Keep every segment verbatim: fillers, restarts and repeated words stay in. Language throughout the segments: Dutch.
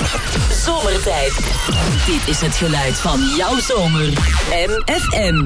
Zomertijd. Dit is het geluid van jouw zomer. M F M.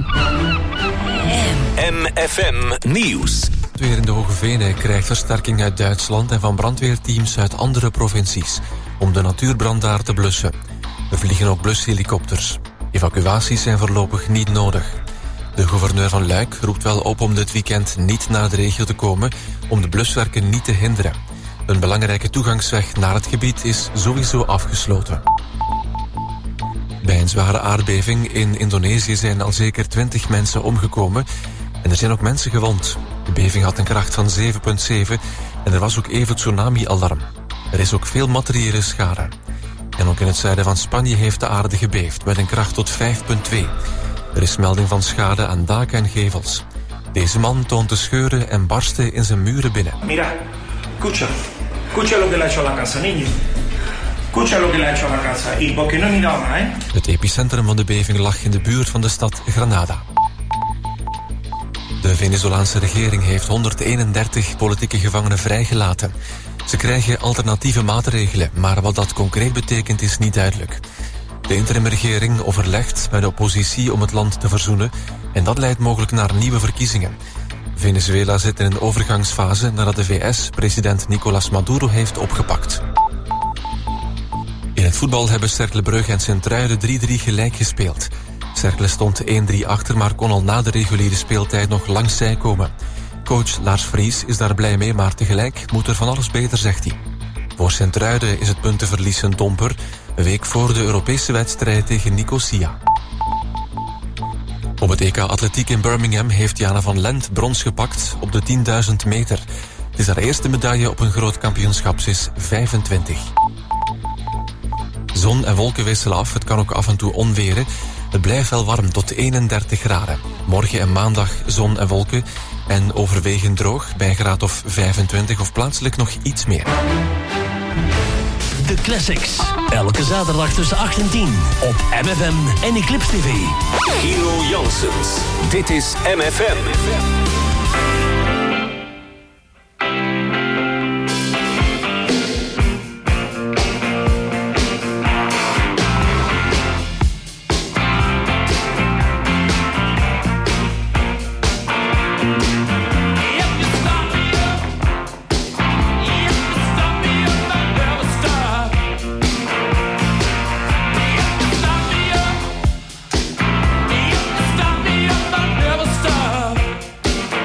M F M Nieuws. Het weer in de Hoge Venen krijgt versterking uit Duitsland en van brandweerteams uit andere provincies om de natuurbrand daar te blussen. Er vliegen ook blushelikopters. Evacuaties zijn voorlopig niet nodig. De gouverneur van Luik roept wel op om dit weekend niet naar de regio te komen om de bluswerken niet te hinderen. Een belangrijke toegangsweg naar het gebied is sowieso afgesloten. Bij een zware aardbeving in Indonesië zijn al zeker twintig mensen omgekomen en er zijn ook mensen gewond. De beving had een kracht van zeven komma zeven en er was ook even tsunami-alarm. Er is ook veel materiële schade. En ook in het zuiden van Spanje heeft de aarde gebeefd met een kracht tot vijf komma twee. Er is melding van schade aan daken en gevels. Deze man toont de scheuren en barsten in zijn muren binnen. Mira, escucha. Escucha lo que le ha hecho a la casa, niño. Escucha lo que le ha hecho a la casa. Y porque no miraba, eh? Het epicentrum van de beving lag in de buurt van de stad Granada. De Venezolaanse regering heeft honderdeenendertig politieke gevangenen vrijgelaten. Ze krijgen alternatieve maatregelen, maar wat dat concreet betekent is niet duidelijk. De interimregering overlegt met de oppositie om het land te verzoenen en dat leidt mogelijk naar nieuwe verkiezingen. Venezuela zit in een overgangsfase nadat de V S president Nicolás Maduro heeft opgepakt. In het voetbal hebben Cercle Brugge en Sint-Truiden drie drie gelijk gespeeld. Cercle stond één drie achter, maar kon al na de reguliere speeltijd nog langs zij komen. Coach Lars Vries is daar blij mee, maar tegelijk moet er van alles beter, zegt hij. Voor Sint-Truiden is het puntenverlies een domper, een week voor de Europese wedstrijd tegen Nicosia. Op het E K Atletiek in Birmingham heeft Jana van Lent brons gepakt op de tienduizend meter. Het is haar eerste medaille op een groot kampioenschap, ze is vijfentwintig. Zon en wolken wisselen af, het kan ook af en toe onweren. Het blijft wel warm tot eenendertig graden. Morgen en maandag zon en wolken en overwegend droog bij een graad of vijfentwintig of plaatselijk nog iets meer. De Classics. Elke zaterdag tussen acht en tien op M F M en Eclipse T V. Gino Janssens. Dit is M F M. Stop.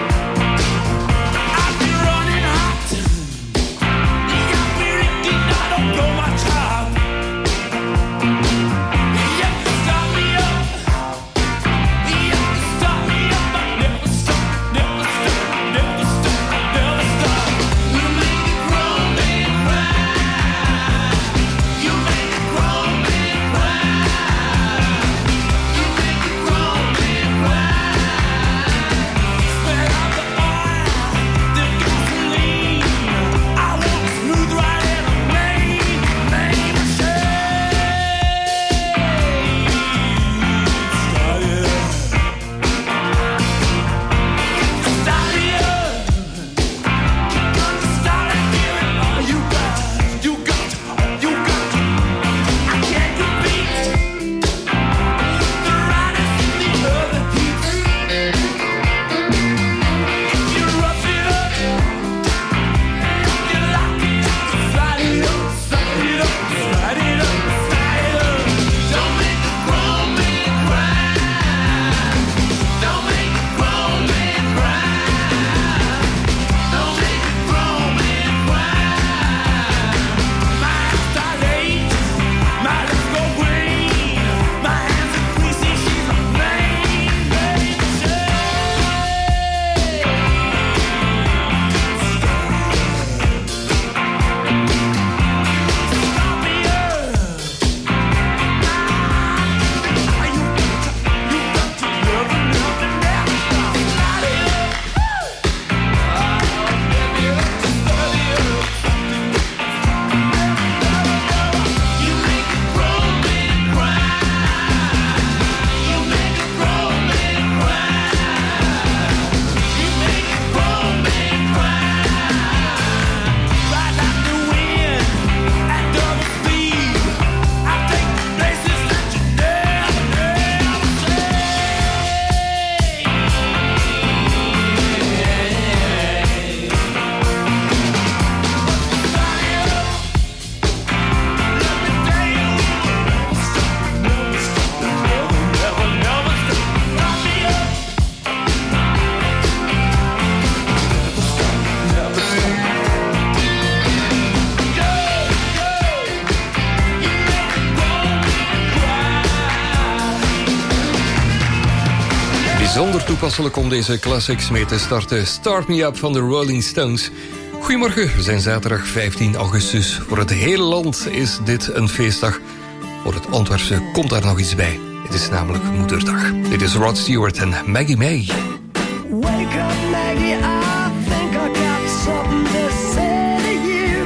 bijzonder toepasselijk om deze classics mee te starten. Start Me Up van de Rolling Stones. Goedemorgen, we zijn zaterdag vijftien augustus. Voor het hele land is dit een feestdag. Voor het Antwerpse komt daar nog iets bij. Het is namelijk Moederdag. Dit is Rod Stewart en Maggie May. Wake up, Maggie, I think I got something to say to you.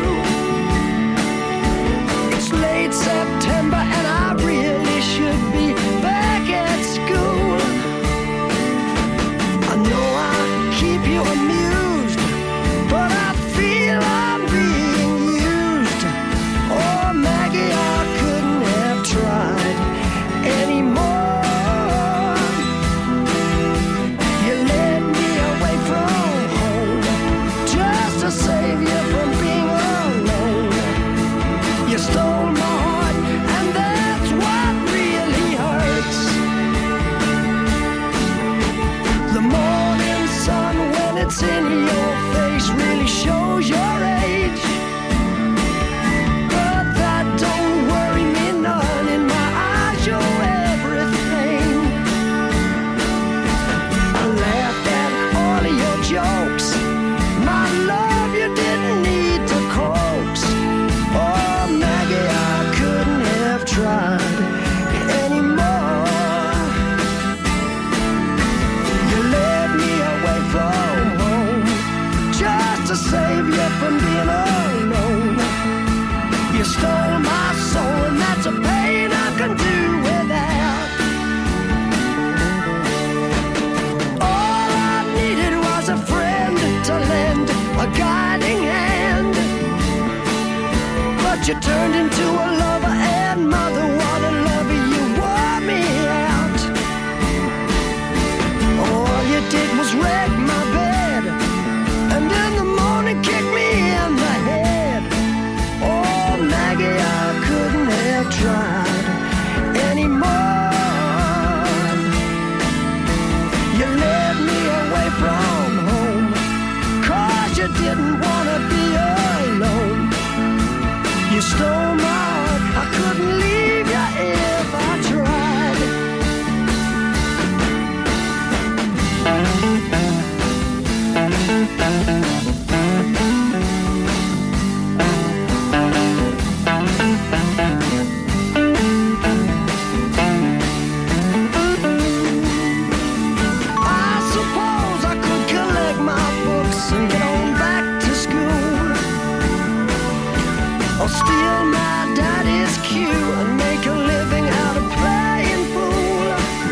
It's late September and I really should be back at school. I know I keep you amused, but I feel I'm being used. Oh, Maggie, I couldn't have tried anymore. You led me away from home just to save you from being alone. You stole my heart, and that's what really hurts. The morning sun, when it's in your face, really shows your age. But that don't worry me none. In my eyes, you're everything. I laughed at all of your jokes. My love, you didn't need to coax. Oh, Maggie, I couldn't have tried anymore. You led me away from home just to save you from being alone. You stole my soul, and that's a pain I can do without. All I needed was a friend to lend a guiding hand. But you turned into a lover and mother. What a lover, you wore me out. All you did was wreck my bed, and in the morning kick me in the head. Oh, Maggie, I couldn't have tried anymore. You led me away from home, 'cause you didn't want to be alone. You stole my heart, I couldn't leave you if I tried. I suppose I could collect my books and get on back to school, or steal my daddy's cue and make a living out of playing pool,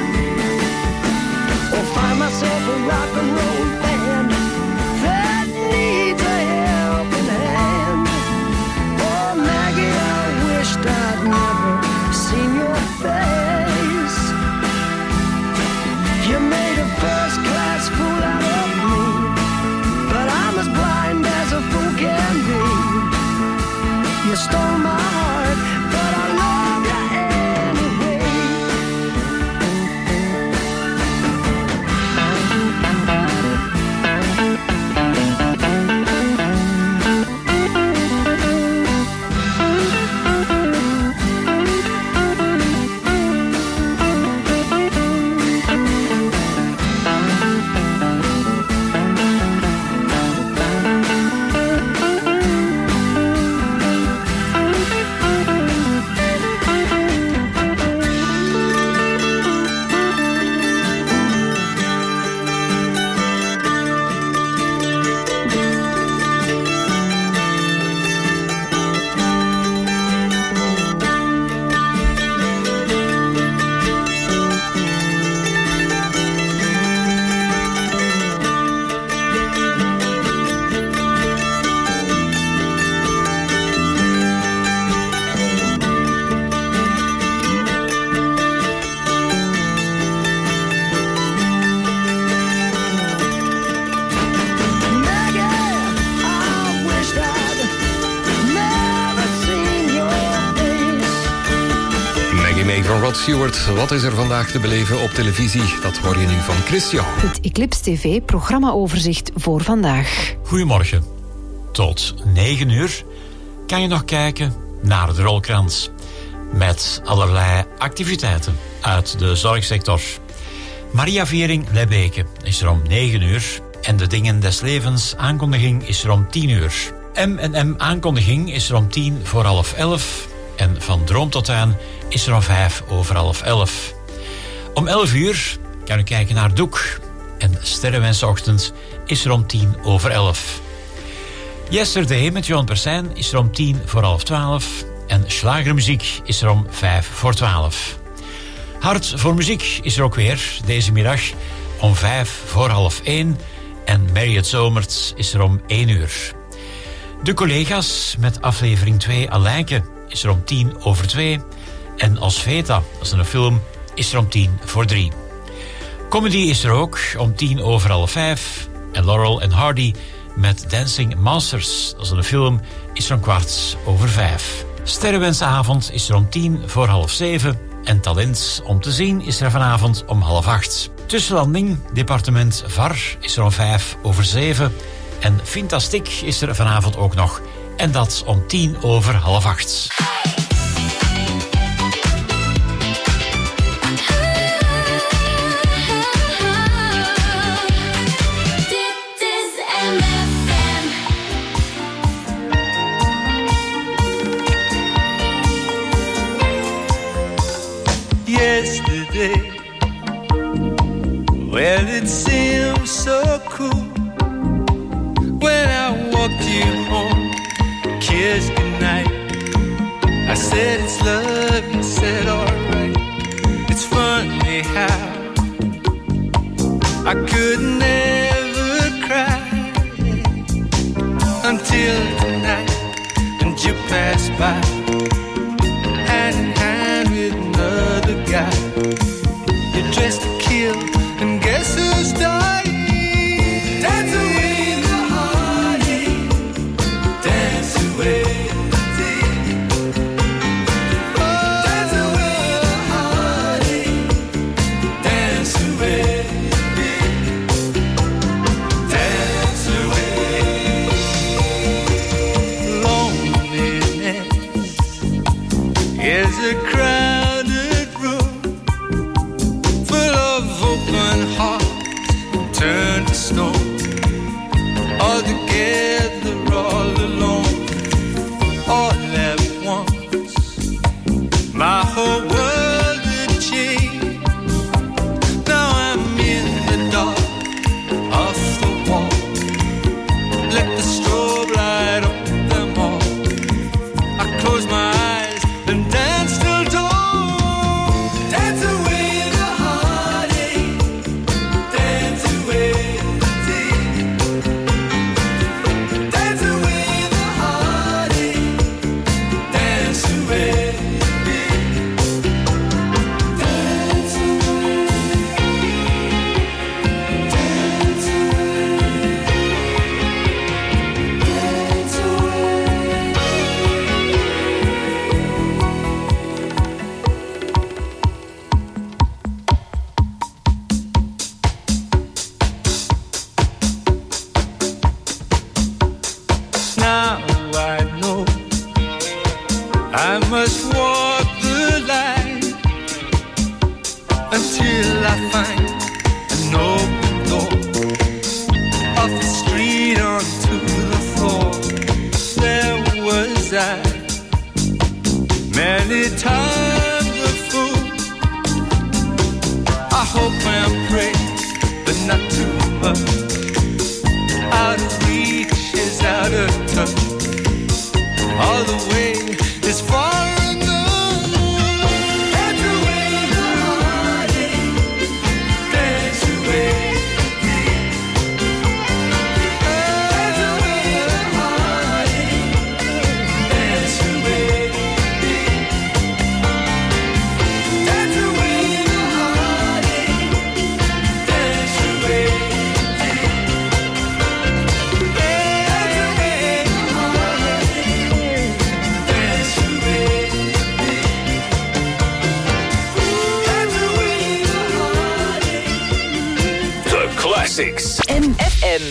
or find myself a rock and roll band that needs a helping hand. Oh, Maggie, I wished I'd never seen your face. You made a first-class fool out of me, but I'm as blind as a fool can be. You stole my heart, but I love you anyway. Van Rod Stewart. Wat is er vandaag te beleven op televisie? Dat hoor je nu van Christian. Het Eclipse T V-programmaoverzicht voor vandaag. Goedemorgen. Tot negen uur kan je nog kijken naar de rolkrans. Met allerlei activiteiten uit de zorgsector. Maria Viering Lebbeke is er om negen uur. En de Dingen des Levens aankondiging is er om tien uur. M en M aankondiging is er om tien voor half elf. En van Droom tot Tuin is er om vijf over half elf. Om elf uur kan u kijken naar Doek. En Sterrenwensochtend is er om tien over elf. Yesterday met Johan Persijn is er om tien voor half twaalf. En Schlagermuziek is er om vijf voor twaalf. Hart voor muziek is er ook weer deze middag om vijf voor half één. En Mariet Zomert is er om één uur. De collega's met aflevering twee Alijke is er om tien over twee. En Als Veta, dat is een film, is er om tien voor drie. Comedy is er ook om tien over half vijf. En Laurel en Hardy met Dancing Masters, dat is een film, is er om kwart over vijf. Sterrenwensavond is er om tien voor half zeven. En Talent om te zien is er vanavond om half acht. Tussenlanding, departement V A R, is er om vijf over zeven. En Fintastiek is er vanavond ook nog. En dat om tien over half acht. Yesterday, well, it seemed so cool when I walked you home, kissed goodnight. I said it's love, you said alright. It's funny how I could never cry until tonight, and you passed by hand in hand with another guy. You're dressed to kill, and guess who's dying? Dance away the heartache, dance away the tears. Oh, dance away the heartache, dance away the fear. Dance away. Loneliness is a crowded room full of open hearts turned to stone. All together, all alone, all at once. My whole world had changed. Now I'm in the dark, off the wall. Let the strobe light up them all. I close my eyes and dance till dawn. Dance away the heartache, dance away the tears. Dance away the heartache, dance away the fear. Dance away, dance away, dance away. Now I know I must walk the line until I find an open door, off the street onto the floor. There was I, many times a fool. I hope and pray, but not too much. Out of reach is out of touch. All the way is far enough. Dance away the heartache, dance away the tears. Dance away the heartache, dance away the fear. Dance away the heartache, dance away the tears. The Classics. M F M.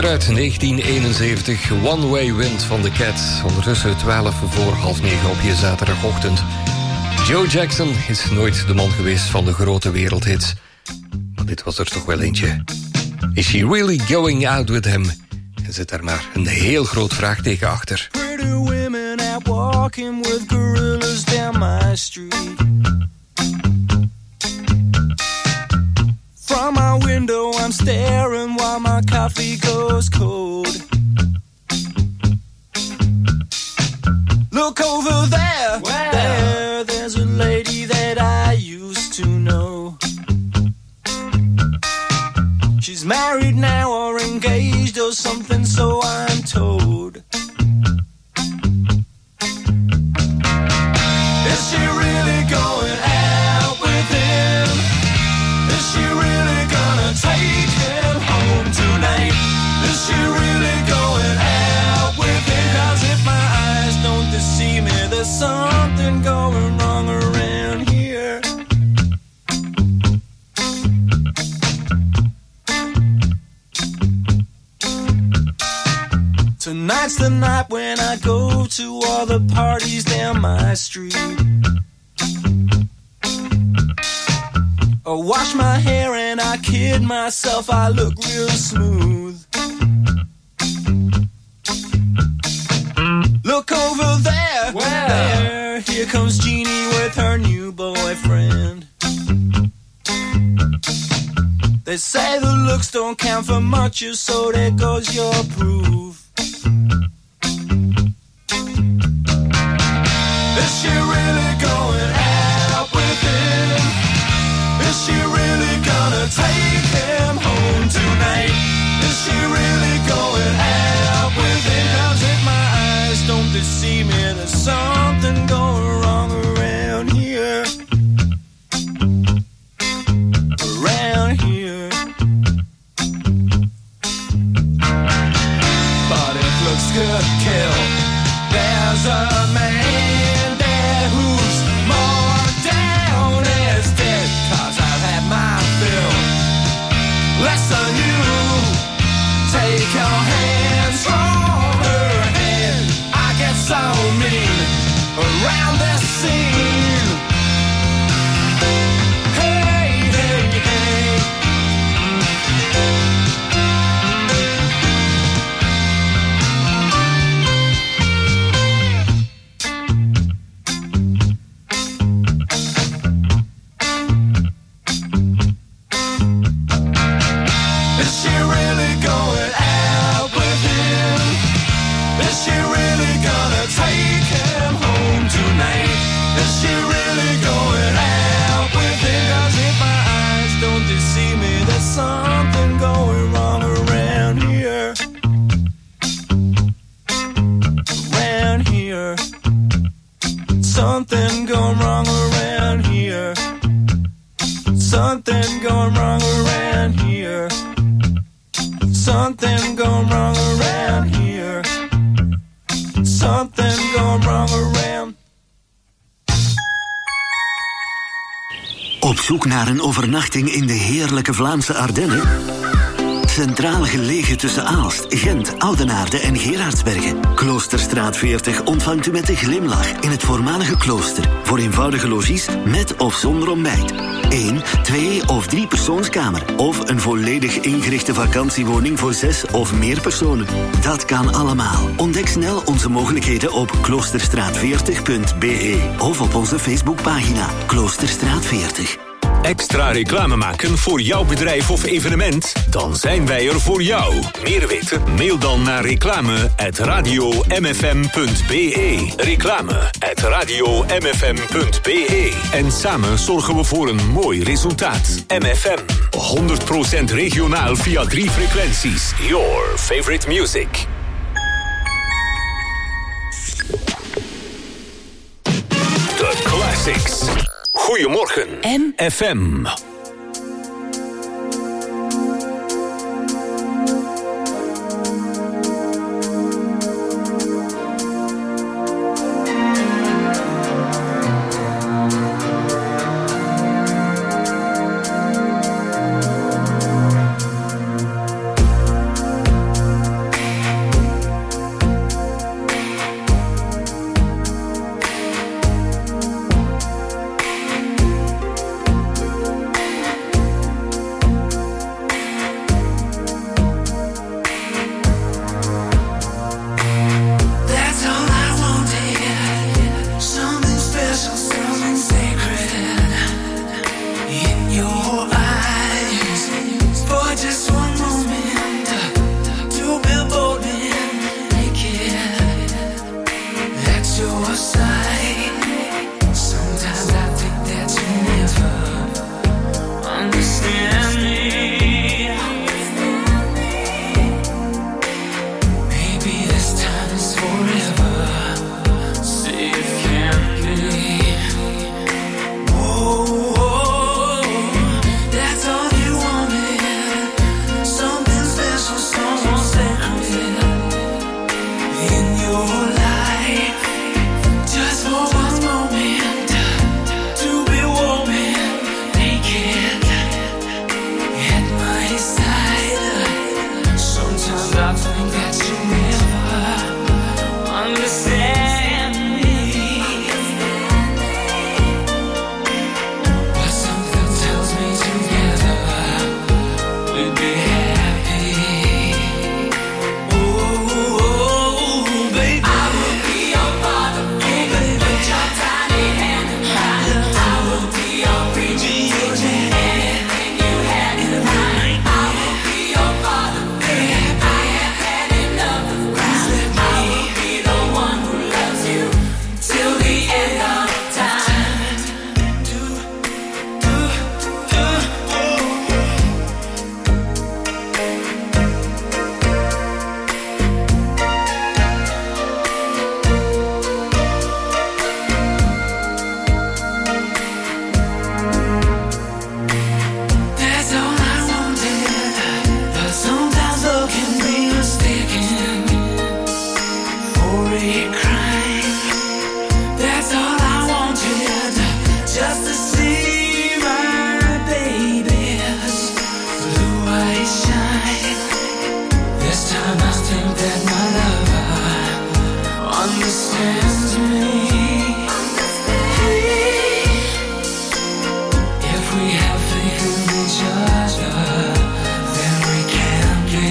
uit negentien eenenzeventig. One Way Wind van The Cats. Ondertussen twaalf voor half negen op je zaterdagochtend. Joe Jackson is nooit de man geweest van de grote wereldhits. Maar dit was er toch wel eentje. Is she really going out with him? Er zit daar maar een heel groot vraagteken achter. Pretty women out walking with gorillas down my street. From my window I'm staring while my coffee goes cold. Look over there, wow. There, there's a lady that I used to know. She's married now or engaged or something, so I'm told. Is she really going out with him? Is she really gonna take him home tonight? Is she really going out with him? 'Cause if my eyes don't deceive me, there's something going wrong around here. Tonight's the night when I go to all the parties down my street. I wash my hair and I kid myself, I look real smooth. Look over there, wow. There, here comes Jeannie with her new boyfriend. They say the looks don't count for much, so there goes your proof. Is she really going out with him? Is she really gonna take him home tonight? Is she really going out with him? 'Cause if my eyes don't deceive me, there's something going wrong around here. Around here. But if looks could kill, there's a man there who's more down as dead. 'Cause I've had my fill. Less than you. Take your hands from her hand. I get so mean around this scene. Hey, hey, hey. Is she really going out with him? Is she really gonna take him home tonight? Is she really going out with him? 'Cause if my eyes don't deceive me, there's something going wrong around here. Around here. Something going wrong around here. Something going wrong around here. Something going wrong around here. Something going wrong around. Op zoek naar een overnachting in de heerlijke Vlaamse Ardennen? Centraal gelegen tussen Aalst, Gent, Oudenaarde en Gerardsbergen. Kloosterstraat veertig ontvangt u met een glimlach in het voormalige klooster. Voor eenvoudige logies met of zonder ontbijt. Eén, twee of drie persoonskamer. Of een volledig ingerichte vakantiewoning voor zes of meer personen. Dat kan allemaal. Ontdek snel onze mogelijkheden op kloosterstraat veertig punt b e of op onze Facebookpagina Kloosterstraat veertig. Extra reclame maken voor jouw bedrijf of evenement? Dan zijn wij er voor jou. Meer weten? Mail dan naar reclame at radio m f m punt b e. Reclame at radio m f m punt b e. En samen zorgen we voor een mooi resultaat. M F M, honderd procent regionaal via drie frequenties. Your favorite music. The Classics. Goedemorgen, M F M. think that my lover understands me. If we have faith in each other, then we can be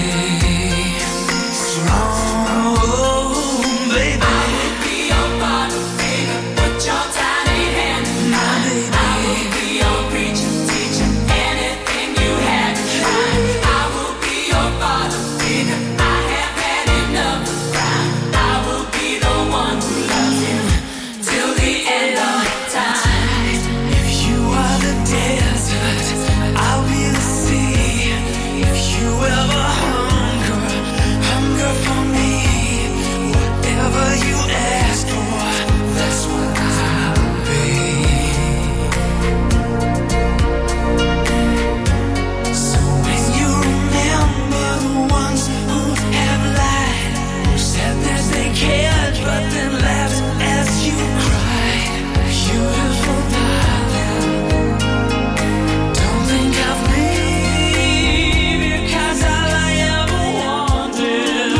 strong, baby. I will be your father, baby. Put your tiny hand in mine, baby. I will be your preacher, teacher, anything you had to try. I will be your father, baby. I have had enough of crime. I will be the one who loves you till the end of time. If you are the desert, I'll be the sea. If you ever hunger, hunger for me. Whatever you ask for, that's what I'll be. So when you remember the ones who have lied, who said that they cared but then laughed as you cried, beautiful darling, don't think of me, because all I ever wanted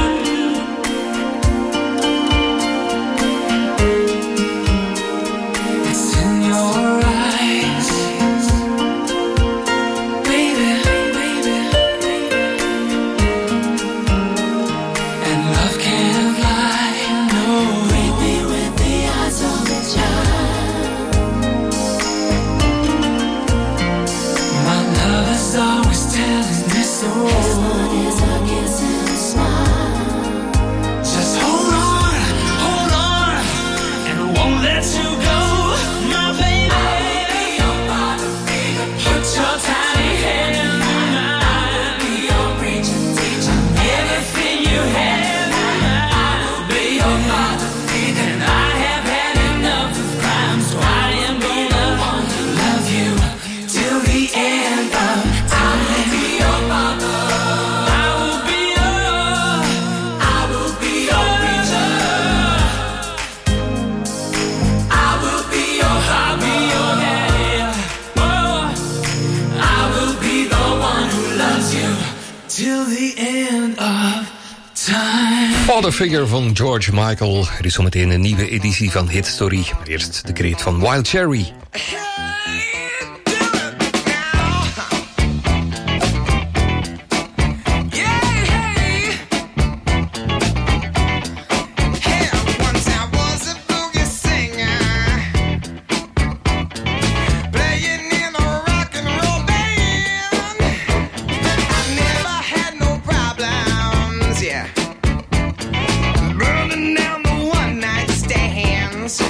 it's in your eyes, baby, baby, and love can't lie, no. Read me with the eyes of a child. My love is always telling me so. Is a kiss and a smile. Just hold on, hold on, and I won't let you go, my baby. I will be your father, baby. Put your tiny hand in mine. I will be your preacher, teacher, everything you have. I will be your father, baby. And I have had enough of crime, so I am gonna love you till the end of time. I will be your father. I will be your, I will be your preacher. I will be your, I'll be your daddy. Oh, I will be the one who loves you till the end of time. Father Figure van George Michael. Er is zometeen een nieuwe editie van Hit Story. Maar eerst de kreet van Wild Cherry. Burning down the one night stands.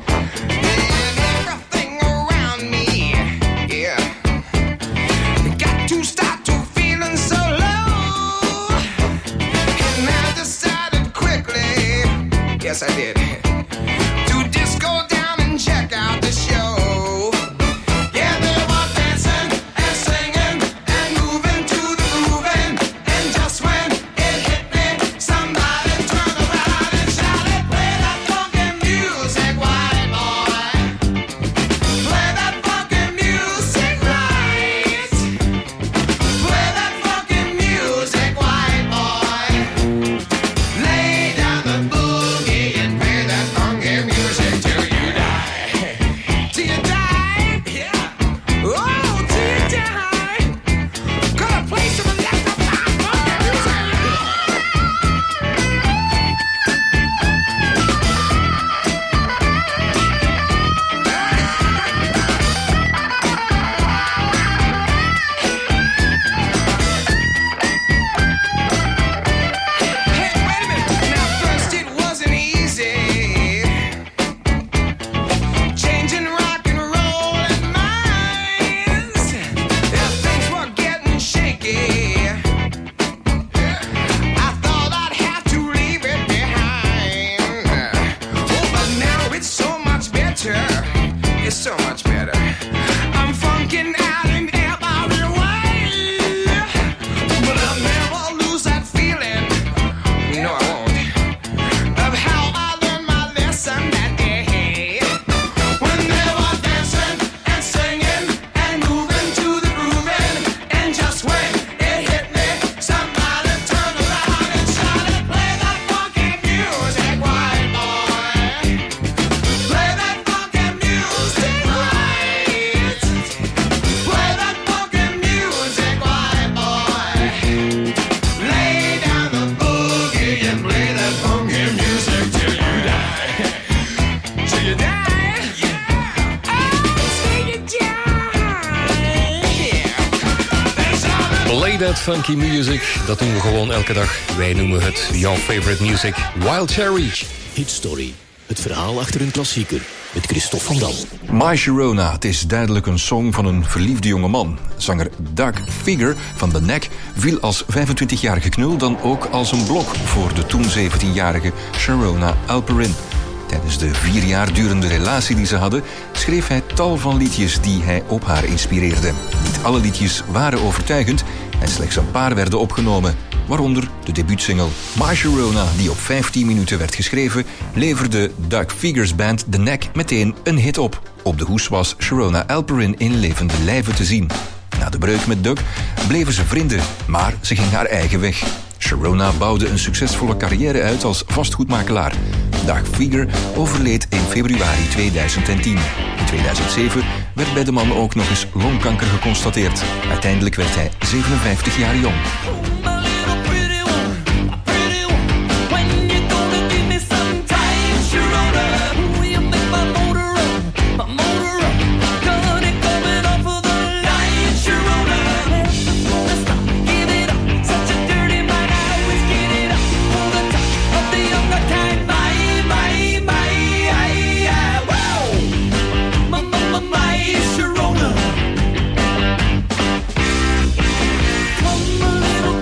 yes I did. To disco down and check out the show. Yeah, they were dancing and singing and moving to the grooving. And just when it hit me, somebody turned around and shouted, play that funky music, white boy. Play that funky music right. Play that funky music, white boy. Lay down the boogie and pay that met funky music. Dat doen we gewoon elke dag. Wij noemen het Your Favorite Music. Wild Cherry. Hit Story. Het verhaal achter een klassieker. Met Christophe van Dam. My Sharona, het is duidelijk een song van een verliefde jongeman. Zanger Doug Figger van The Knack viel als vijfentwintigjarige knul dan ook als een blok voor de toen zeventienjarige Sharona Alperin. Tijdens de vier jaar durende relatie die ze hadden, schreef hij tal van liedjes die hij op haar inspireerde. Niet alle liedjes waren overtuigend en slechts een paar werden opgenomen. Waaronder de debuutsingle My Sharona, die op vijftien minuten werd geschreven, leverde Doug Figger's band The Knack meteen een hit op. Op de hoes was Sharona Alperin in levende lijven te zien. Na de breuk met Doug bleven ze vrienden, maar ze ging haar eigen weg. Sharona bouwde een succesvolle carrière uit als vastgoedmakelaar. Doug Figger overleed in februari tweeduizend tien. In tweeduizend zeven werd bij de man ook nog eens longkanker geconstateerd. Uiteindelijk werd hij zevenenvijftig jaar jong. Come a little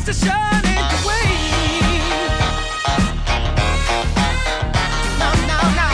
superstition ain't the way. No, no, no.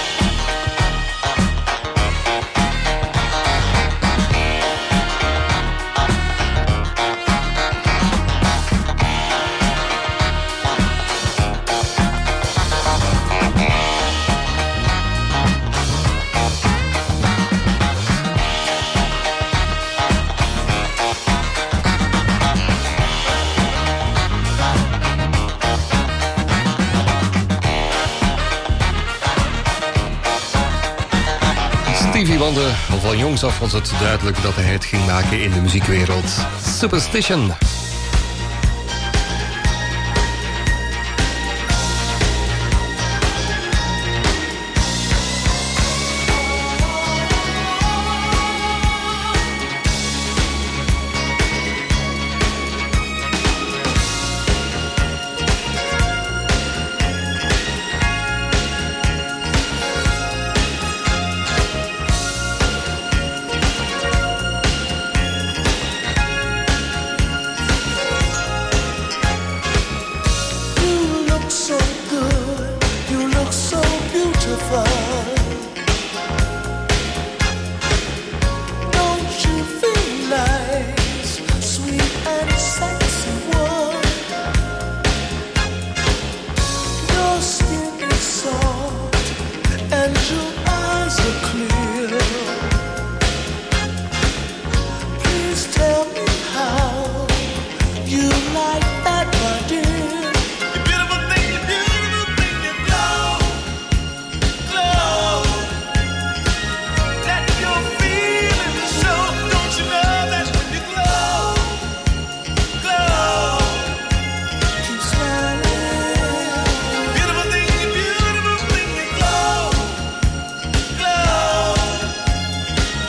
Stevie Wonder, al van jongs af was het duidelijk dat hij het ging maken in de muziekwereld. Superstition.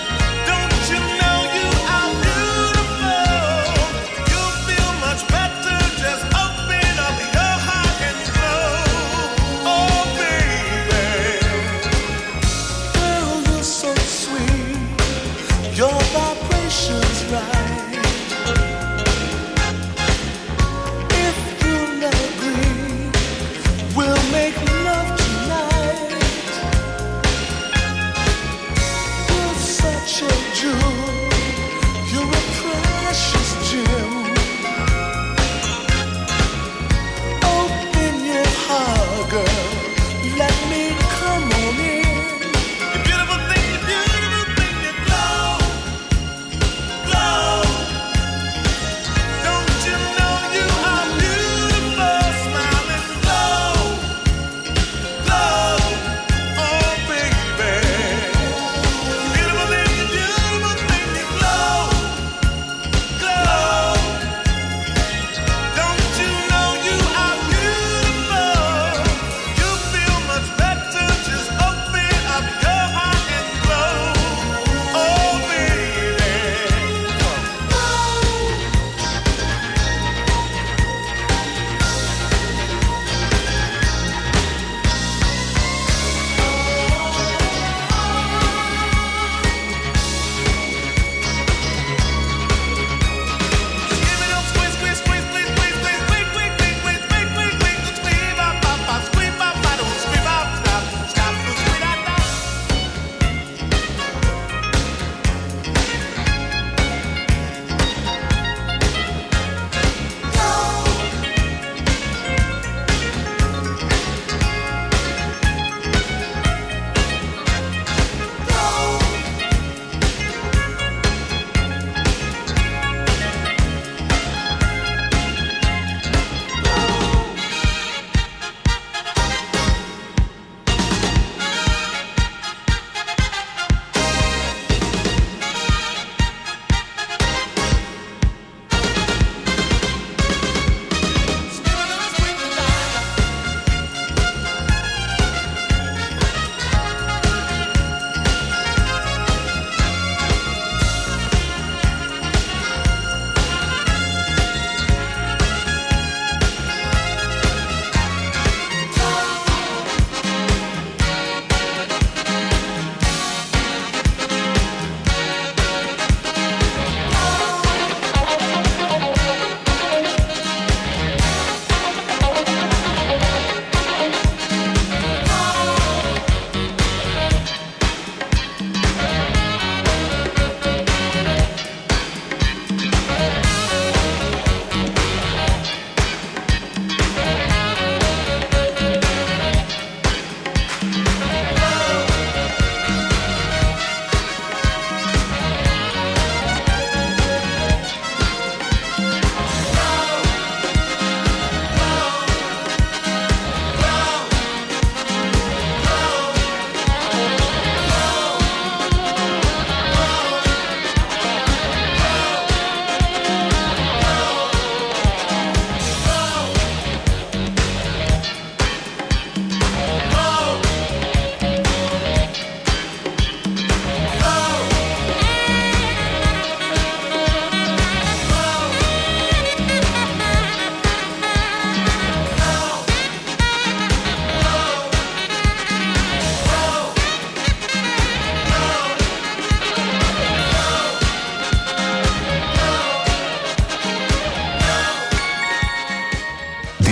Better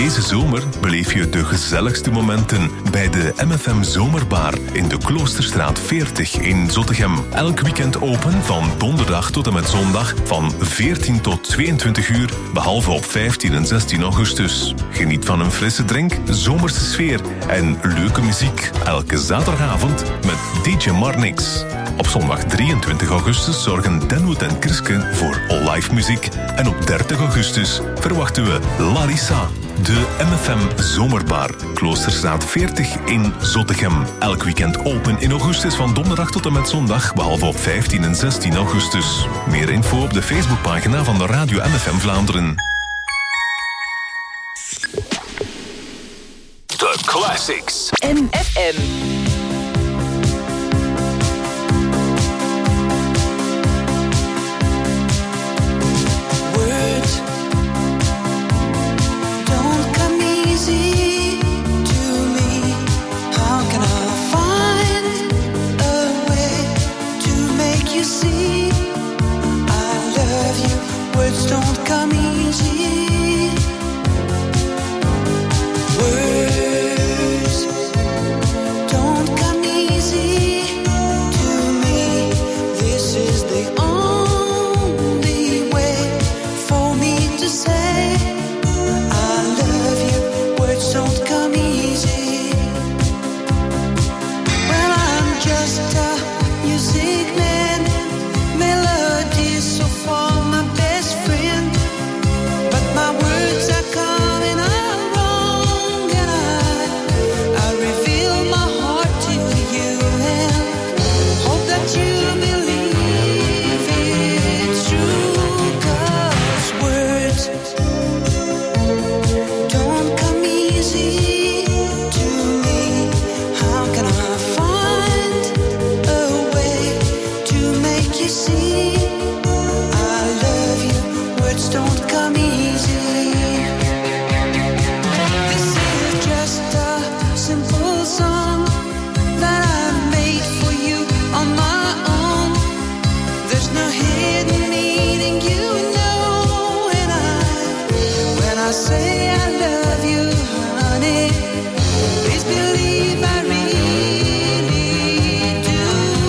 Deze zomer beleef je de gezelligste momenten bij de M F M Zomerbar in de Kloosterstraat veertig in Zottegem. Elk weekend open van donderdag tot en met zondag van veertien tot tweeëntwintig uur, behalve op vijftien en zestien augustus. Geniet van een frisse drink, zomerse sfeer en leuke muziek. Elke zaterdagavond met D J Marnix. Op zondag drieëntwintig augustus zorgen Denwood en Kriske voor live muziek. En op dertig augustus verwachten we Larissa. De M F M Zomerbar, Kloosterstraat veertig in Zottegem. Elk weekend open in augustus van donderdag tot en met zondag, behalve op vijftien en zestien augustus. Meer info op de Facebookpagina van de Radio M F M Vlaanderen. The Classics. M F M. Don't come easy. Words don't come easy to me. This is the only way for me to say I love you. Words don't come easy. Well, I'm just a music man, melodies so far. My words are coming out wrong, and I, I reveal my heart to you, and hope that you believe it's true. 'Cause words don't come easy to me. How can I find a way to make you see I love you? Words don't come easy. Say I love you, honey. Please believe I really do.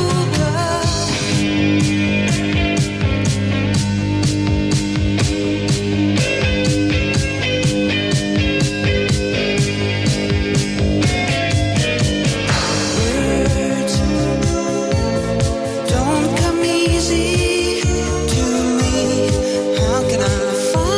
Words don't come easy to me. How can I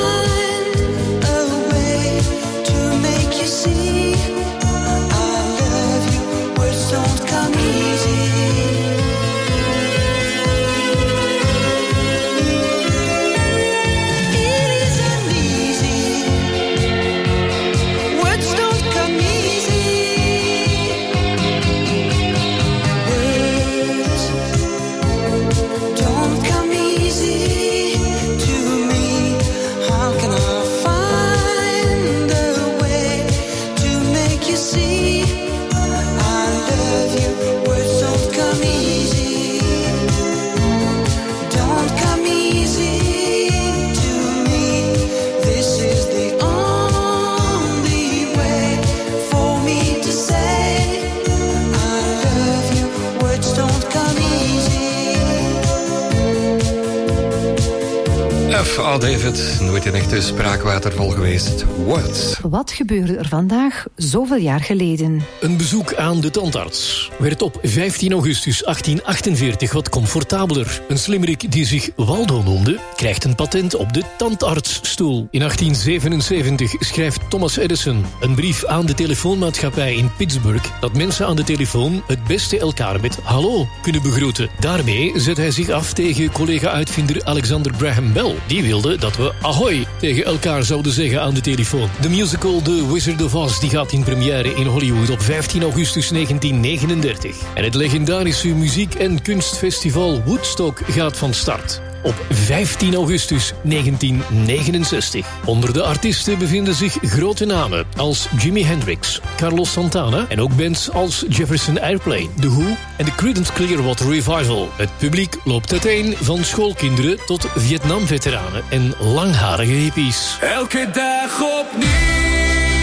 F A. David, nooit een echte spraakwaterval geweest. What? Wat gebeurde er vandaag zoveel jaar geleden? Een bezoek aan de tandarts werd op vijftien augustus achttien achtenveertig wat comfortabeler. Een slimmerik die zich Waldo noemde, krijgt een patent op de tandartsstoel. In achttien zevenenzeventig schrijft Thomas Edison een brief aan de telefoonmaatschappij in Pittsburgh dat mensen aan de telefoon het beste elkaar met hallo kunnen begroeten. Daarmee zet hij zich af tegen collega-uitvinder Alexander Graham Bell. Die wilde dat we ahoy tegen elkaar zouden zeggen aan de telefoon. De musical The Wizard of Oz die gaat in première in Hollywood op vijftien augustus negentien negenendertig. En het legendarische muziek- en kunstfestival Woodstock gaat van start op vijftien augustus negentien negenenzestig. Onder de artiesten bevinden zich grote namen als Jimi Hendrix, Carlos Santana en ook bands als Jefferson Airplane, The Who en de Creedence Clearwater Revival. Het publiek loopt uiteen van schoolkinderen tot Vietnam-veteranen en langharige hippies. Elke dag opnieuw.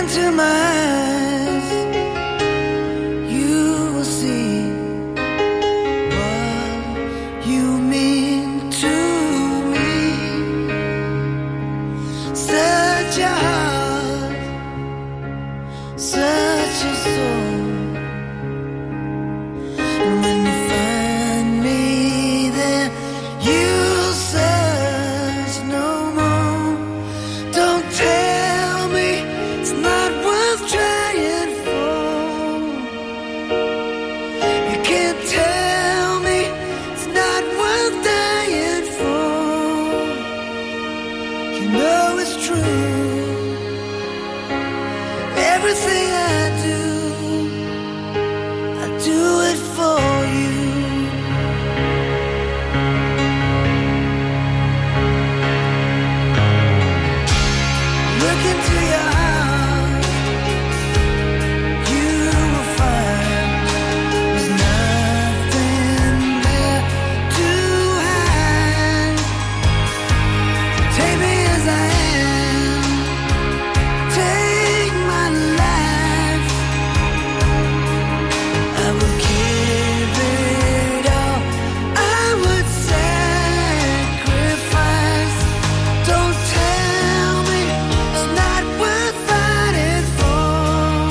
into my eyes, you will see what you mean to me. Such a heart, such a soul. And when you find me there, you'll search no more. Don't tell me it's not worth trying for. You can't tell me it's not worth dying for. You know it's true. Everything I do, I do it for you. Look into your heart, you will find there's nothing there to hide. Take me as I am, take my life. I will give it all, I would sacrifice. Don't tell me it's not worth fighting for.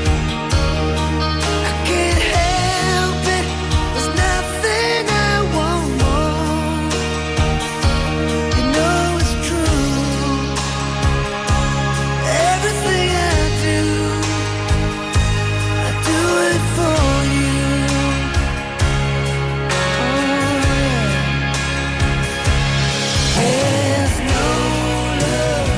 I can't help it, there's nothing I want more. You know it's true. Everything I do, I do it for you. There's no love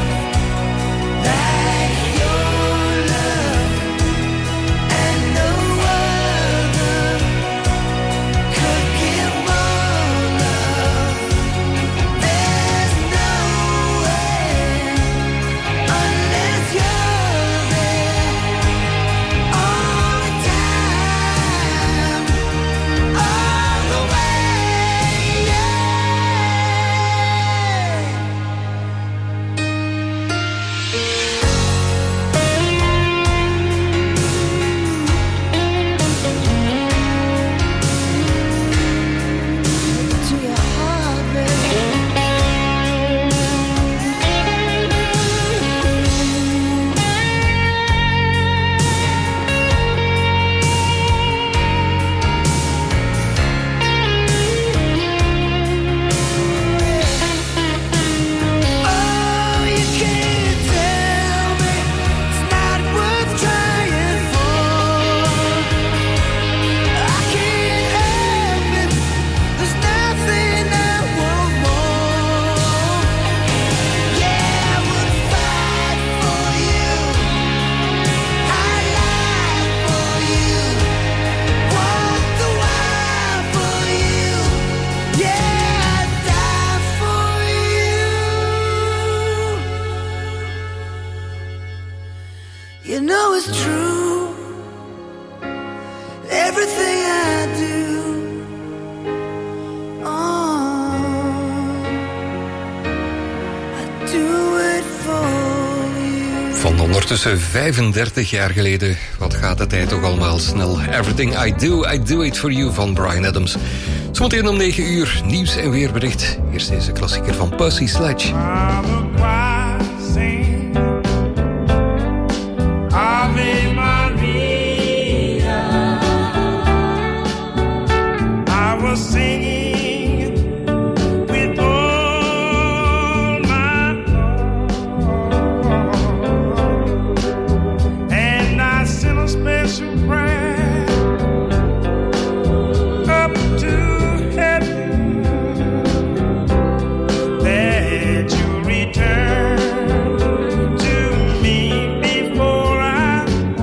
like your love, and no other could give more love. There's no way unless you're there all the time, all the way. Yeah. To your heart, baby. Oh, you can't tell me it's not worth trying for. I can't help it, there's nothing I want more. Yeah, I would fight for you, I lie for you, walk the wire for you. Yeah, I'd die for you. You know it's true. Everything I do, oh, I do it for you. Van ondertussen vijfendertig jaar geleden. Wat gaat de tijd toch allemaal snel. Everything I do, I do it for you van Bryan Adams. Zometeen om negen uur nieuws en weerbericht. Eerst deze klassieker van Percy Sledge. Ave Maria. I was singing with all my heart, and I sent a special prayer up to heaven that you return to me before I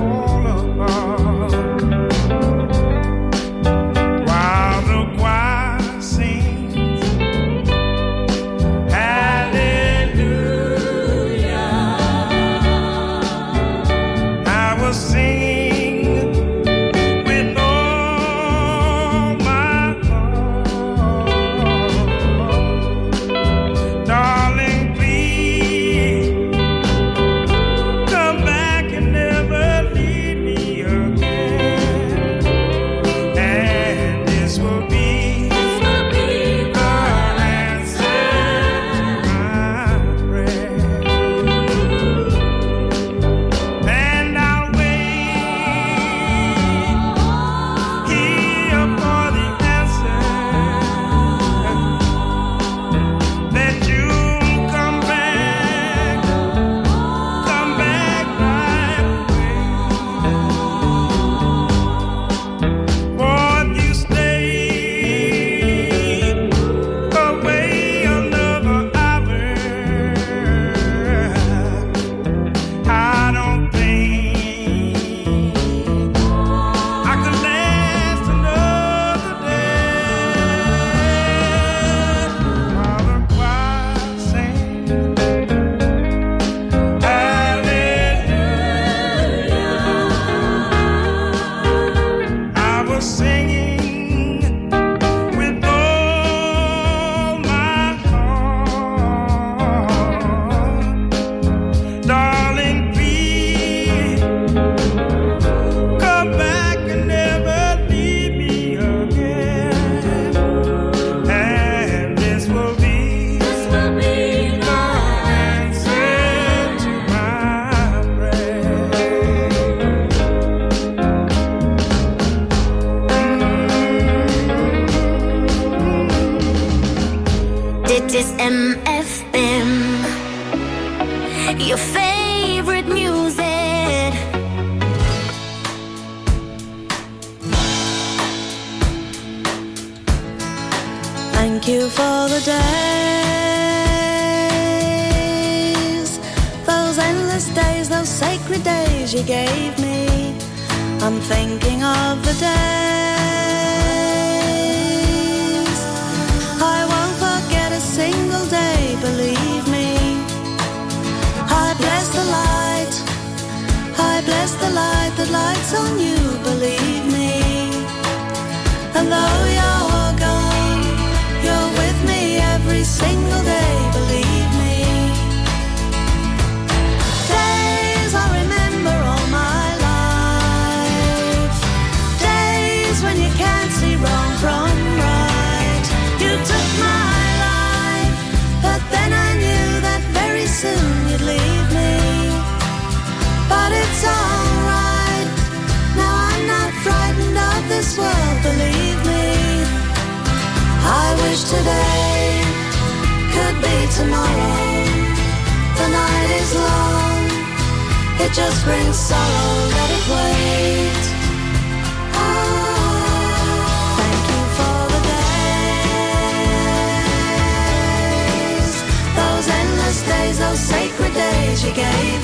is M F M, your favorite music. Thank you for the days, those endless days, those sacred days you gave me. I'm thinking of the days I won't forget a single day, believe me. I bless the light, I bless the light that lights on you, believe me. And though you're gone, you're with me every single day, believe me. Days I remember all my life, days when you can't see wrong from right. You took my life, but then I knew that very soon you'd leave me. But it's alright, now I'm not frightened of this world, believe me. I wish today could be tomorrow. The night is long, it just brings sorrow, let it wait. Ah, thank you for the days, those endless days, those sacred days you gave